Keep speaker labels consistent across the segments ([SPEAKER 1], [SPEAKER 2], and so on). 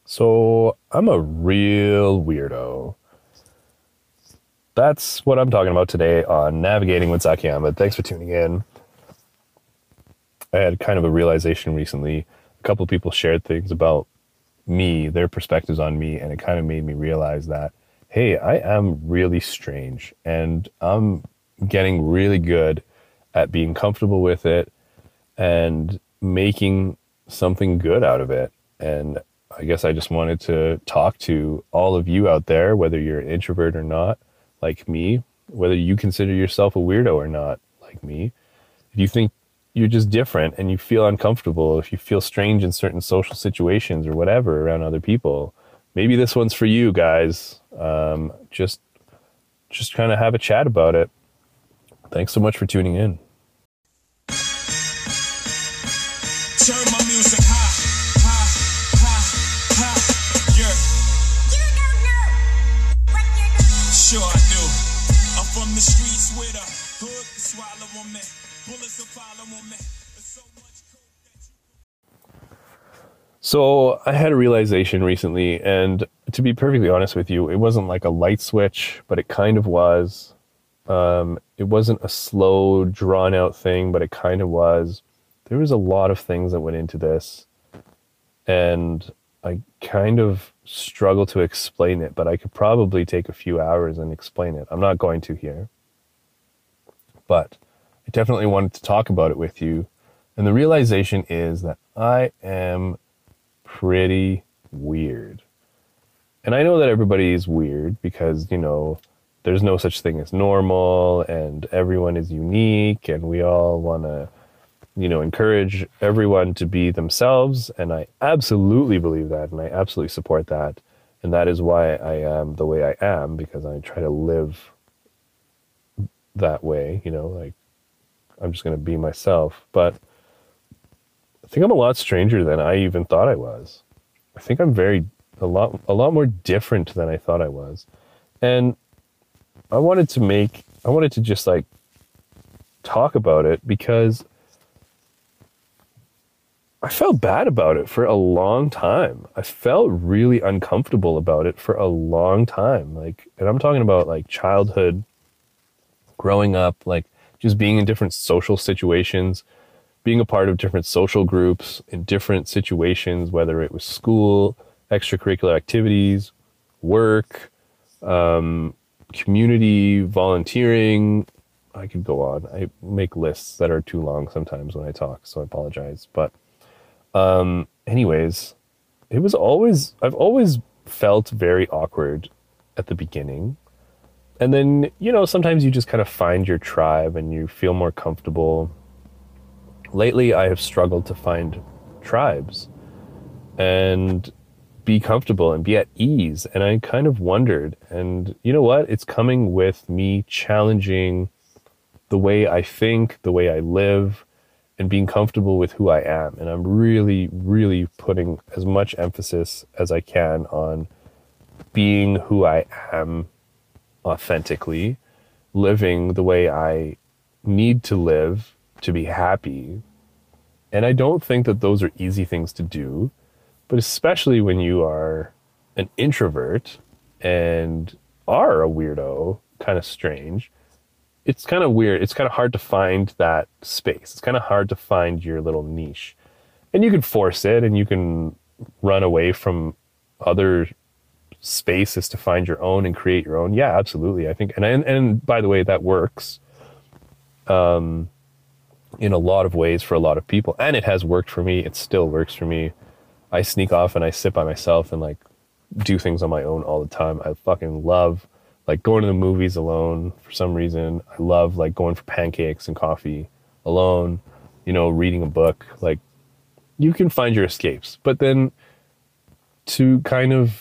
[SPEAKER 1] So I'm a real weirdo. That's what I'm talking about today on Navigating with Zaki Ahmed. Thanks for tuning in. I had kind of a realization recently. A couple of people shared things about me, their perspectives on me, and it kind of made me realize that, hey, I am really strange and I'm getting really good at being comfortable with it and making something good out of it. And I guess I just wanted to talk to all of you out there, whether you're an introvert or not, like me, whether you consider yourself a weirdo or not, like me. If you think you're just different and you feel uncomfortable, if you feel strange in certain social situations or whatever around other people, maybe this one's for you guys. Just kind of have a chat about it. Thanks so much for tuning in.
[SPEAKER 2] Turn my music high, high, high, high, yeah. You don't know what you're doing. Sure I do. I'm from the streets with a hood to swallow on me. Bullets to follow on me. There's so much coke that you...
[SPEAKER 1] So I had a realization recently, and to be perfectly honest with you, it wasn't like a light switch, but it kind of was. It wasn't a slow, drawn out thing, but it kind of was. There was a lot of things that went into this, and I kind of struggle to explain it, but I could probably take a few hours and explain it. I'm not going to here, but I definitely wanted to talk about it with you. And the realization is that I am pretty weird. And I know that everybody is weird because, there's no such thing as normal and everyone is unique and we all want to encourage everyone to be themselves. And I absolutely believe that. And I absolutely support that. And that is why I am the way I am, because I try to live that way, like I'm just going to be myself. But I think I'm a lot stranger than I even thought I was. I think I'm a lot more different than I thought I was. And I wanted to just like talk about it because I felt bad about it for a long time. I felt really uncomfortable about it for a long time. And I'm talking about like childhood, growing up, like just being in different social situations, being a part of different social groups in different situations, whether it was school, extracurricular activities, work, community, volunteering. I could go on. I make lists that are too long sometimes when I talk, so I apologize. But anyways, I've always felt very awkward at the beginning. And then, sometimes you just kind of find your tribe and you feel more comfortable. Lately, I have struggled to find tribes and be comfortable and be at ease. And I kind of wondered, and you know what? It's coming with me challenging the way I think, the way I live, and being comfortable with who I am. And I'm really, really putting as much emphasis as I can on being who I am authentically, living the way I need to live to be happy. And I don't think that those are easy things to do, but especially when you are an introvert and are a weirdo, kind of strange, it's kind of weird. It's kind of hard to find that space. It's kind of hard to find your little niche. And you can force it and you can run away from other spaces to find your own and create your own. Yeah, absolutely. I think, and by the way, that works in a lot of ways for a lot of people. And it has worked for me. It still works for me. I sneak off and I sit by myself and like do things on my own all the time. I fucking love like going to the movies alone for some reason. I love like going for pancakes and coffee alone, reading a book. Like you can find your escapes, but then to kind of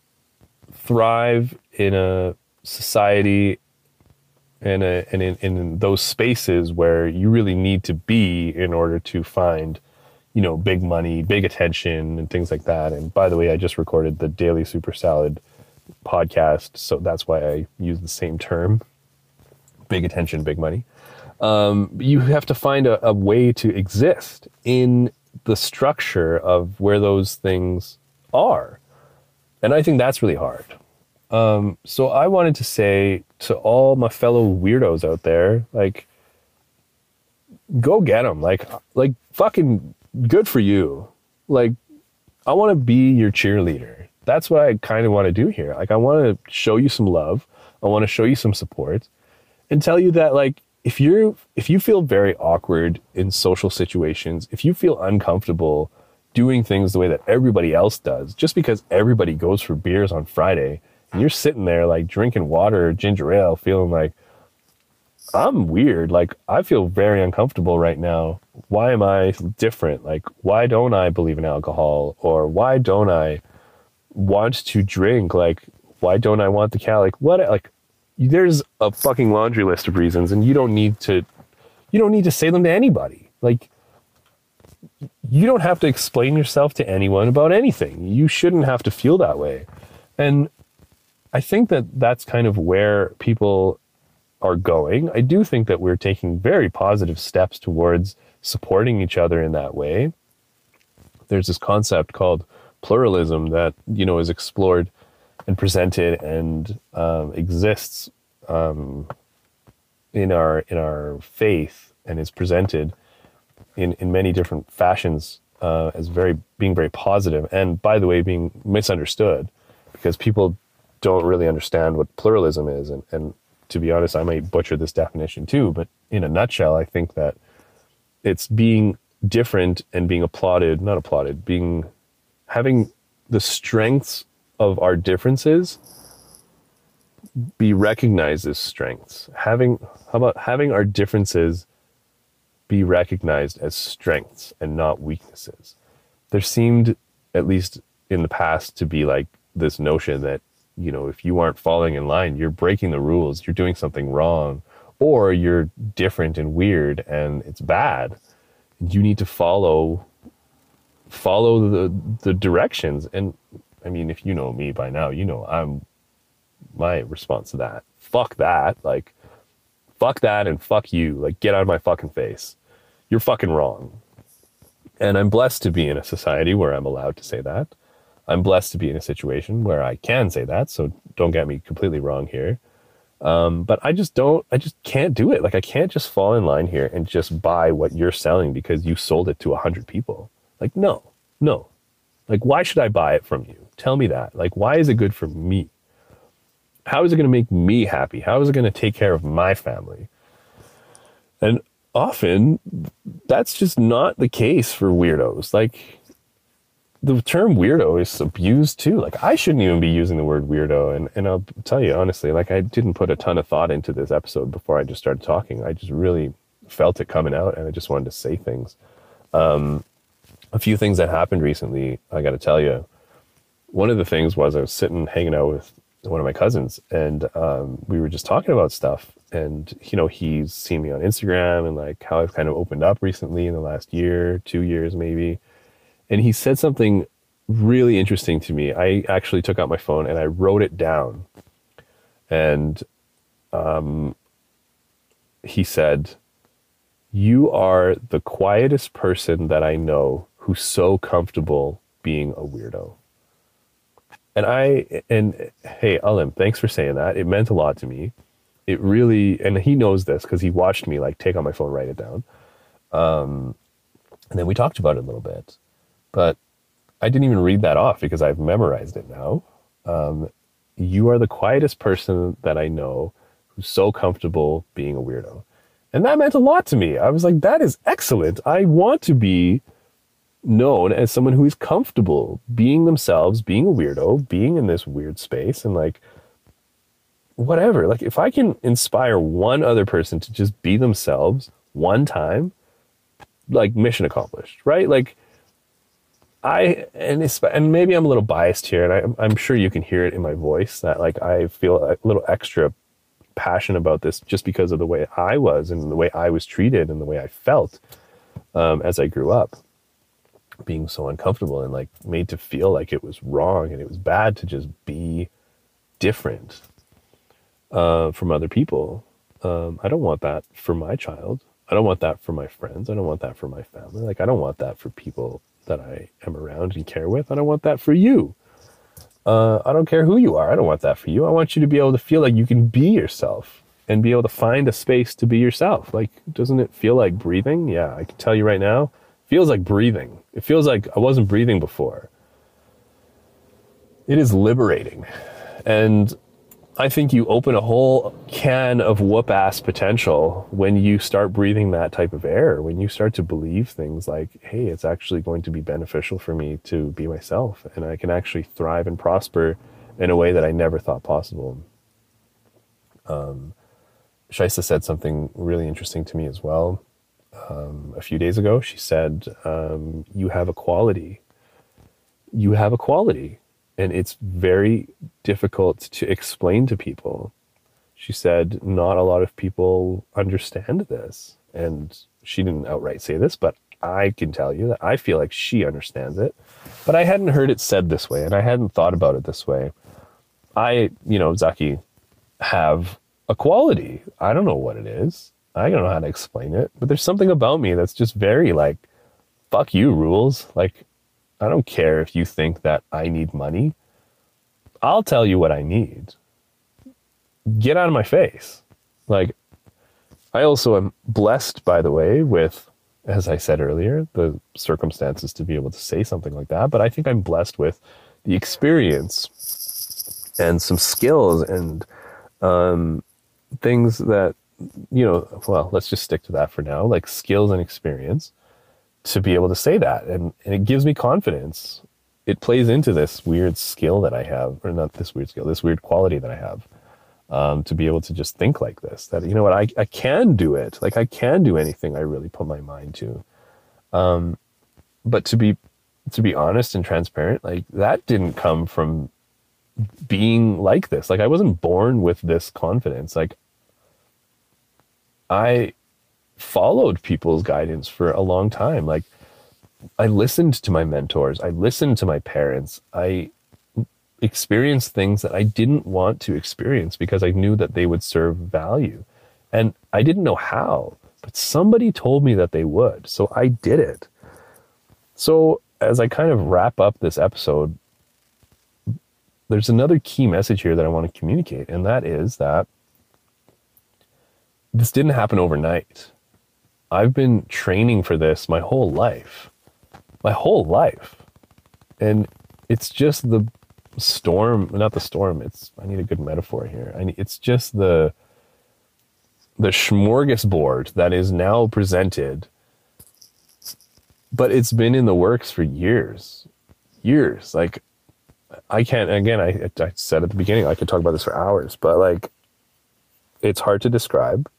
[SPEAKER 1] thrive in a society and in those spaces where you really need to be in order to find big money, big attention, and things like that. And by the way, I just recorded the Daily Super Salad podcast, so that's why I use the same term, big attention, big money. You have to find a way to exist in the structure of where those things are. And I think that's really hard. So I wanted to say to all my fellow weirdos out there, like, go get them. Like fucking good for you. Like, I want to be your cheerleader. That's what I kind of want to do here. Like, I want to show you some love. I want to show you some support and tell you that, like, if you feel very awkward in social situations, if you feel uncomfortable doing things the way that everybody else does, just because everybody goes for beers on Friday and you're sitting there like drinking water or ginger ale, feeling like, I'm weird. Like, I feel very uncomfortable right now. Why am I different? Like, why don't I believe in alcohol? Or why don't I want to drink? Like, why don't I want the cat? Like, what? Like, there's a fucking laundry list of reasons, and you don't need to say them to anybody. Like, you don't have to explain yourself to anyone about anything. You shouldn't have to feel that way. And I think that that's kind of where people are going. I do think that we're taking very positive steps towards supporting each other in that way. There's this concept called pluralism that, you know, is explored and presented and exists in our faith, and is presented in many different fashions as being very positive, and, by the way, being misunderstood because people don't really understand what pluralism is. And to be honest, I might butcher this definition too, but in a nutshell, I think that it's being different and being having the strengths of our differences be recognized as strengths. How about having our differences be recognized as strengths and not weaknesses? There seemed, at least in the past, to be like this notion that, you know, if you aren't falling in line, you're breaking the rules, you're doing something wrong, or you're different and weird and it's bad. You need to follow the directions. And I mean, if you know me by now, you know my response to that. Fuck that. Like, fuck that and fuck you. Like, get out of my fucking face. You're fucking wrong. And I'm blessed to be in a society where I'm allowed to say that. I'm blessed to be in a situation where I can say that, so don't get me completely wrong here. But I just can't do it. Like, I can't just fall in line here and just buy what you're selling because you sold it to 100 people. Like, no. Like, why should I buy it from you? Tell me that. Like, why is it good for me? How is it going to make me happy? How is it going to take care of my family? And often that's just not the case for weirdos. Like, the term weirdo is abused too. Like, I shouldn't even be using the word weirdo. And I'll tell you honestly, like, I didn't put a ton of thought into this episode before I just started talking. I just really felt it coming out, and I just wanted to say things. A few things that happened recently, I got to tell you. One of the things was I was hanging out with one of my cousins, and we were just talking about stuff. And, you know, he's seen me on Instagram and like how I've kind of opened up recently in the last year, 2 years maybe. And he said something really interesting to me. I actually took out my phone and I wrote it down. And he said, "You are the quietest person that I know who's so comfortable being a weirdo." And hey, Alim, thanks for saying that. It meant a lot to me. It really, and he knows this because he watched me like take out my phone, write it down. And then we talked about it a little bit. But I didn't even read that off because I've memorized it now. You are the quietest person that I know who's so comfortable being a weirdo. And that meant a lot to me. I was like, that is excellent. I want to be known as someone who is comfortable being themselves, being a weirdo, being in this weird space, and like, whatever. Like, if I can inspire one other person to just be themselves one time, like, mission accomplished, right? Like, and maybe I'm a little biased here, and I'm sure you can hear it in my voice that like I feel a little extra passion about this just because of the way I was and the way I was treated and the way I felt as I grew up, being so uncomfortable and like made to feel like it was wrong and it was bad to just be different from other people. I don't want that for my child. I don't want that for my friends. I don't want that for my family. Like, I don't want that for people that I am around and care with. I don't want that for you. I don't care who you are. I don't want that for you. I want you to be able to feel like you can be yourself and be able to find a space to be yourself. Like, doesn't it feel like breathing? Yeah, I can tell you right now, it feels like breathing. It feels like I wasn't breathing before. It is liberating. And I think you open a whole can of whoop-ass potential when you start breathing that type of air, when you start to believe things like, hey, it's actually going to be beneficial for me to be myself, and I can actually thrive and prosper in a way that I never thought possible. Shaista said something really interesting to me as well. A few days ago, she said, you have a quality. You have a quality. And it's very difficult to explain to people. She said, not a lot of people understand this. And she didn't outright say this, but I can tell you that I feel like she understands it. But I hadn't heard it said this way, and I hadn't thought about it this way. I, Zaki, have a quality. I don't know what it is. I don't know how to explain it. But there's something about me that's just very like, fuck you, rules. Like, I don't care if you think that I need money. I'll tell you what I need. Get out of my face. Like, I also am blessed, by the way, with, as I said earlier, the circumstances to be able to say something like that. But I think I'm blessed with the experience and some skills and things that, well, let's just stick to that for now, like skills and experience, to be able to say that. And it gives me confidence. It plays into this weird skill that I have, or not this weird skill, this weird quality that I have, to be able to just think like this, that, you know what, I can do it. Like, I can do anything I really put my mind to. But to be honest and transparent, like, that didn't come from being like this. Like, I wasn't born with this confidence. Like, I followed people's guidance for a long time. Like, I listened to my mentors. I listened to my parents. I experienced things that I didn't want to experience because I knew that they would serve value. And I didn't know how, but somebody told me that they would. So I did it. So as I kind of wrap up this episode, there's another key message here that I want to communicate. And that is that this didn't happen overnight. I've been training for this my whole life. And it's just the storm, not the storm. I need a good metaphor here. It's just the smorgasbord that is now presented, but it's been in the works for years. Like, I can't, again, I said at the beginning, I could talk about this for hours, but like, it's hard to describe.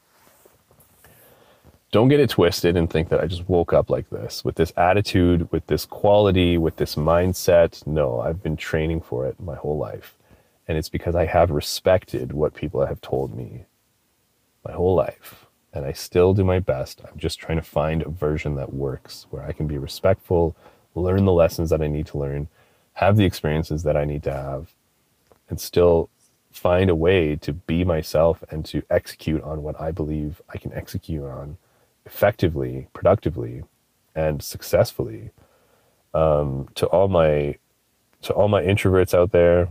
[SPEAKER 1] Don't get it twisted and think that I just woke up like this, with this attitude, with this quality, with this mindset. No, I've been training for it my whole life. And it's because I have respected what people have told me my whole life. And I still do my best. I'm just trying to find a version that works, where I can be respectful, learn the lessons that I need to learn, have the experiences that I need to have, and still find a way to be myself and to execute on what I believe I can execute on effectively, productively, and successfully. To all my introverts out there,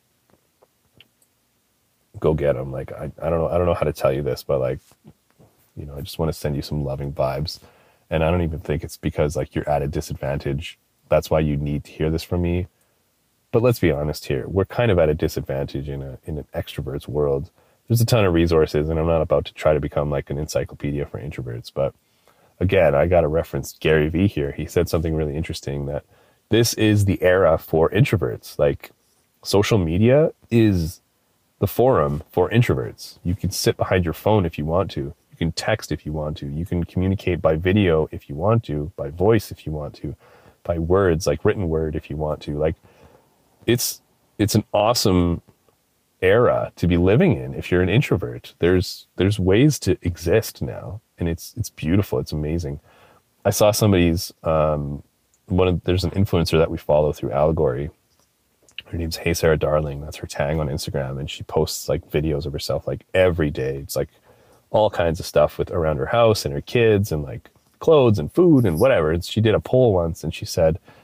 [SPEAKER 1] go get them. Like, I don't know how to tell you this, but like, I just want to send you some loving vibes. And I don't even think it's because like you're at a disadvantage. That's why you need to hear this from me. But let's be honest here. We're kind of at a disadvantage in an extrovert's world. There's a ton of resources, and I'm not about to try to become like an encyclopedia for introverts. But again, I got to reference Gary Vee here. He said something really interesting, that this is the era for introverts. Like, social media is the forum for introverts. You can sit behind your phone if you want to. You can text if you want to. You can communicate by video if you want to, by voice if you want to, by words, like written word if you want to. Like, it's an awesome era to be living in if you're an introvert. There's ways to exist now, and it's beautiful. It's amazing. I saw somebody's there's an influencer that we follow through Allegory. Her name's Hey Sarah Darling. That's her tag on Instagram, and she posts like videos of herself like every day. It's like all kinds of stuff with around her house and her kids and like clothes and food and whatever. And she did a poll once, and she said,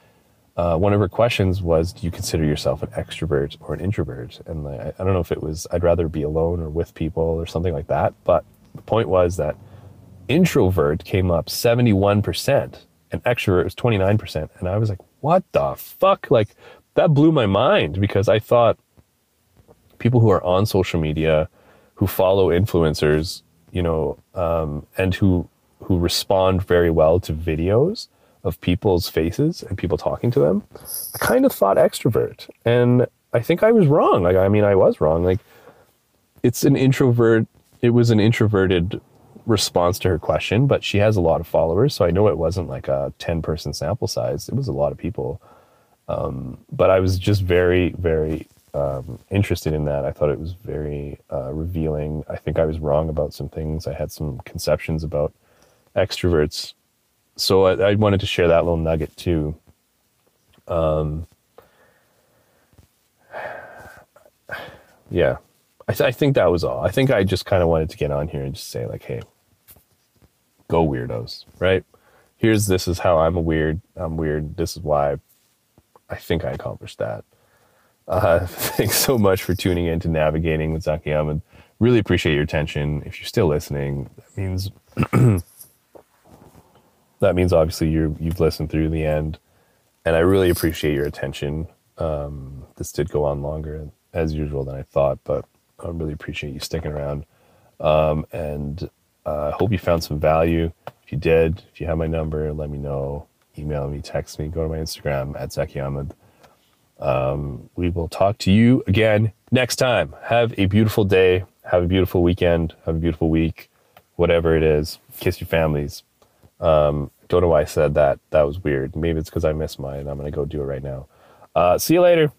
[SPEAKER 1] one of her questions was, do you consider yourself an extrovert or an introvert? And I don't know if it was, I'd rather be alone or with people or something like that. But the point was that introvert came up 71% and extrovert was 29%. And I was like, what the fuck? Like, that blew my mind, because I thought people who are on social media, who follow influencers, you know, and who respond very well to videos of people's faces and people talking to them, I kind of thought extrovert. And I think I was wrong. Like, I mean, I was wrong. Like, it was an introverted response to her question, but she has a lot of followers. So I know it wasn't like a 10-person sample size. It was a lot of people. But I was just very, very interested in that. I thought it was very revealing. I think I was wrong about some things. I had some conceptions about extroverts. So I wanted to share that little nugget too. Yeah, I think that was all. I think I just kind of wanted to get on here and just say, like, hey, go weirdos, right? This is how I'm weird. This is why I think I accomplished that. Thanks so much for tuning in to Navigating with Zaki Ahmed. Really appreciate your attention. If you're still listening, that means obviously you've listened through the end, and I really appreciate your attention. This did go on longer as usual than I thought, but I really appreciate you sticking around. And I hope you found some value. If you did, if you have my number, let me know. Email me, text me, go to my Instagram at Zaki Ahmed. We will talk to you again next time. Have a beautiful day. Have a beautiful weekend. Have a beautiful week. Whatever it is. Kiss your families. Don't know why I said that. That was weird. Maybe it's because I missed mine. I'm going to go do it right now. See you later.